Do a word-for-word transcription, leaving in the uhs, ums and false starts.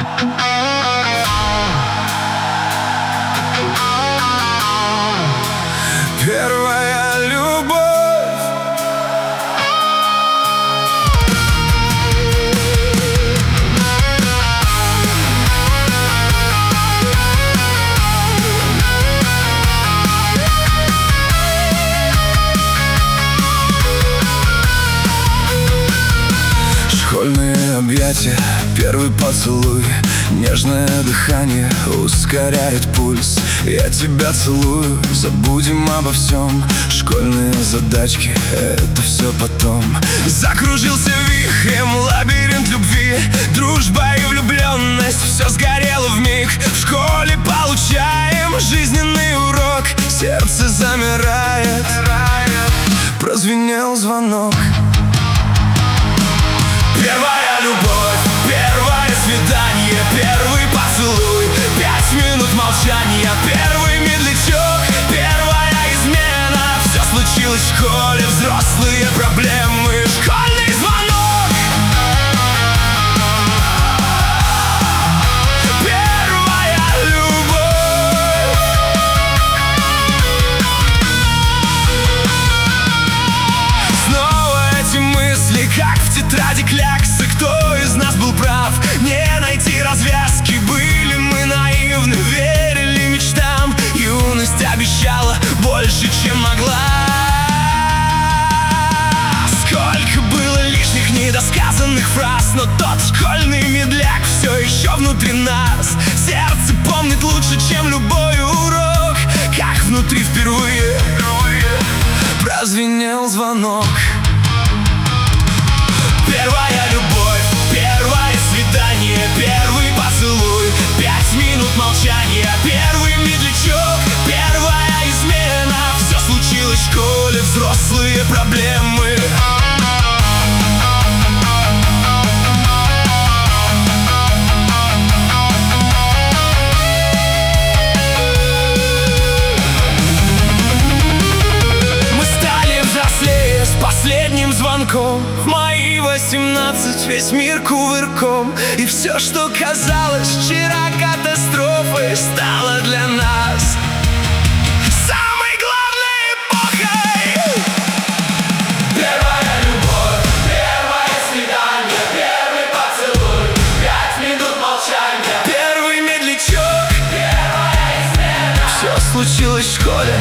Первая любовь. Школьные объятия, первый поцелуй, нежное дыхание ускоряет пульс. Я тебя целую, забудем обо всем. Школьные задачки, это все потом. Закружился вихрем лабиринт любви, дружба и влюбленность, все сгорело вмиг. В школе получаем жизненный урок, сердце замирает. Прозвенел звонок. Первая любовь, первое свидание, первый поцелуй, пять минут молчания, первый медлячок, первая измена. Все случилось в школе, взрослые проблемы, школьный звонок. Первая любовь. Снова эти мысли, как в тетради кляксы. Кто из нас был прав? Не найти развязки. Были мы наивны, верили мечтам. Юность обещала больше, чем могла. Сколько было лишних недосказанных фраз, но тот школьный медляк все еще внутри нас. Сердце помнит лучше, чем любой урок, как внутри впервые прозвенел звонок. Первая любовь, первое свидание, первый поцелуй, пять минут молчания, первый медлячок, первая измена. Все случилось в школе, взрослые проблемы. Мы стали взрослее с последним звонком. В мои восемнадцать весь мир кувырком, и все, что казалось вчера катастрофой, стало для нас самой главной эпохой. Первая любовь, первое свидание, первый поцелуй, пять минут молчания, первый медлячок, первая измена. Все случилось в школе,